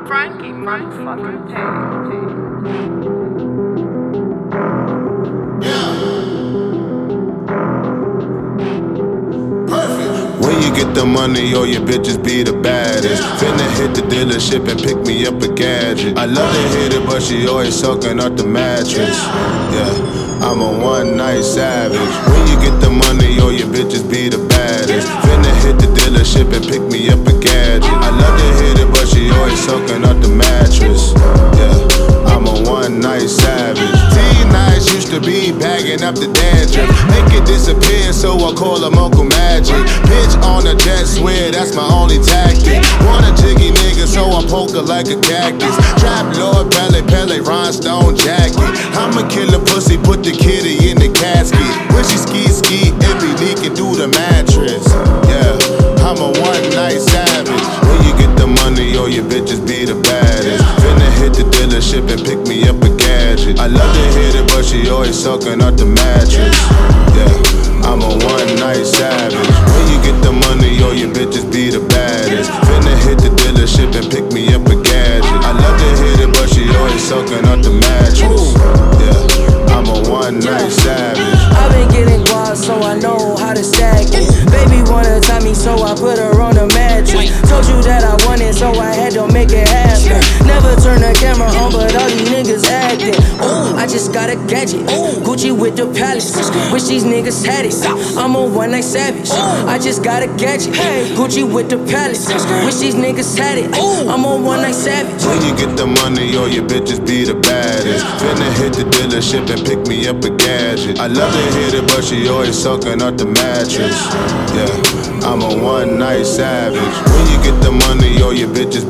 Frankie motherfucking When you get the money, all your bitches be the baddest. Finna hit the dealership and pick me up a gadget. I love to hit it, but she always sucking up the mattress. Yeah, I'm a one-night savage. When you get the money, all your bitches be the baddest. Finna hit the dealership and pick me up a gadget. I love to hit it, but she always sucking up the mattress. Yeah, I'm a one-night savage. T-Nice used to be bagging up the dandruff, make it disappear, so I call him Uncle Magic. Bitch on a jet, swear that's my only tactic. Want a jiggy nigga, so I poke her like a cactus. Trap Lord, Pele, rhinestone jacket. I'ma kill a pussy, put the kitty in the casket. When she ski, it be leaking through the mattress. Yeah, I'm a one-night savage. When you get the money, all your bitches be the baddest. Finna hit the dealership and pick me up a gadget. I love to hit it, but she always sucking out the mattress. Yeah, I'm a one-night savage. When you get the money, all your bitches be the baddest. Finna hit the dealership and pick me up a gadget. I love to hit it, but she always sucking out the mattress. Yeah, I'm a one-night savage. I've been getting guap, so I know how to stack it. Baby wanna tie me, so I put her on a mattress. Told you that I want it, so I had to make it happen. Never turn the camera on, but all these niggas acting. Ooh, I just got a gadget, Gucci with the palace. Wish these niggas had it. I'm a one-night savage. I just got a gadget, Gucci with the palace. Wish these niggas had it. I'm a one-night savage. When you get the money, all your bitches be the baddest. Finna hit the dealership and pick me up a gadget. I love to hit it, but she always sucking out the mattress. Yeah, I'm a one-night savage. When you get the money, all your bitches